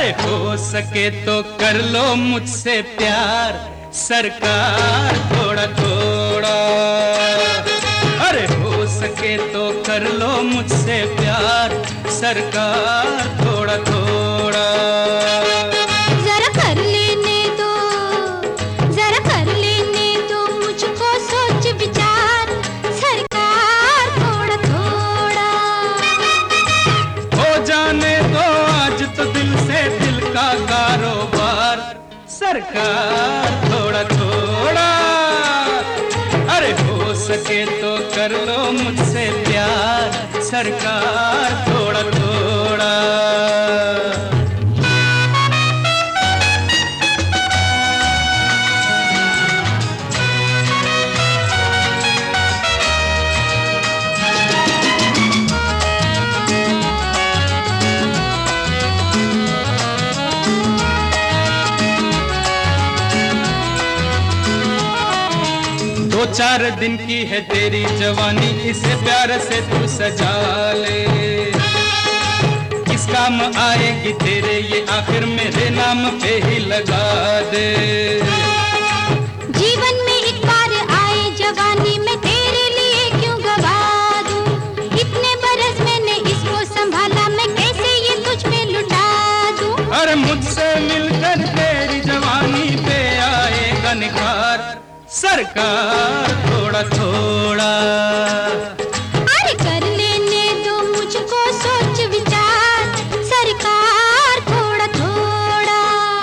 अरे हो सके तो कर लो मुझसे प्यार सरकार थोड़ा थोड़ा। अरे हो सके तो कर लो मुझसे प्यार सरकार थोड़ा थोड़ा। जरा कर लेने दो, जरा कर लेने दो मुझको सोच विचार सरकार थोड़ा थोड़ा। हो जाने दो आज तो दिल से दिल का कारोबार सरकार थोड़ा थोड़ा। अरे हो सके तो कर लो मुझसे प्यार सरकार थोड़ा थोड़ा। दो चार दिन की है तेरी जवानी इसे प्यार से तू सजा ले। किस काम आएगी तेरे ये आखिर मेरे नाम पे ही लगा दे। जीवन में एक बार आए जवानी में तेरे लिए क्यों गवा दूं। इतने बरस मैंने इसको संभाला मैं कैसे ये तुझ पे लुटा दूं। अरे मुझसे मिलकर तेरी जवानी पे आएगा निखार सरकार थोड़ा थोड़ा। अरे कर लेने दो मुझको सोच विचार सरकार थोड़ा थोड़ा।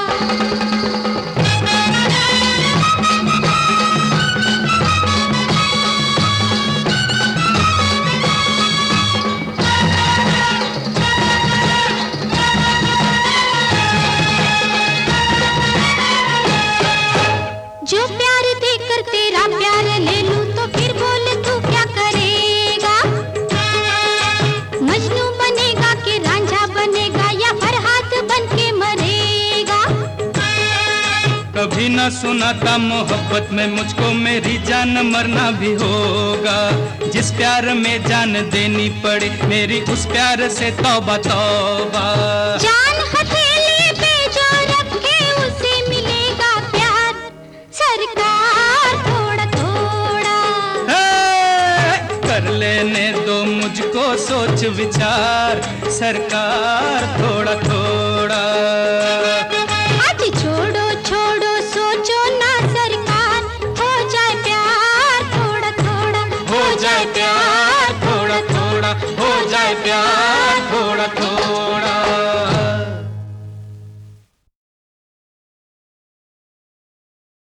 जो प्यार देकर तेरा प्यार ले लूं तो फिर बोल तू क्या करेगा। मजनू बनेगा कि रांझा बनेगा या फरहाद बन के मरेगा। कभी न सुना था मोहब्बत में मुझको मेरी जान मरना भी होगा। जिस प्यार में जान देनी पड़े मेरी उस प्यार से तौबा तौबा। जान हथेली पे जो रखे उसे मिलेगा प्यार सरकार थोड़ा थोड़ा। कर लेने दो मुझको सोच विचार सरकार थोड़ा थोड़ा। आज छोड़ो छोड़ो सोचो ना सरकार हो जाए प्यार थोड़ा थोड़ा। हो जाए प्यार थोड़ा थोड़ा हो जाए प्यार।